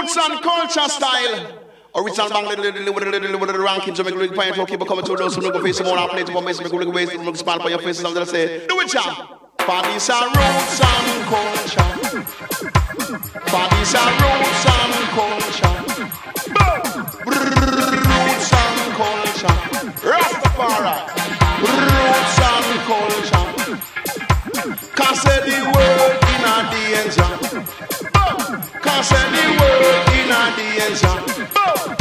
Roots and culture style. Original bang with the ranking to make a point for people coming to those who look face some more outlet for me, make a waste, look smile for your faces, and they'll say, do it, jam. Parties are roots and culture. Parties are roots and culture. Roots and culture. Rastafari. Roots and culture. Can't say the word in a danger. Can't say the word in a danger.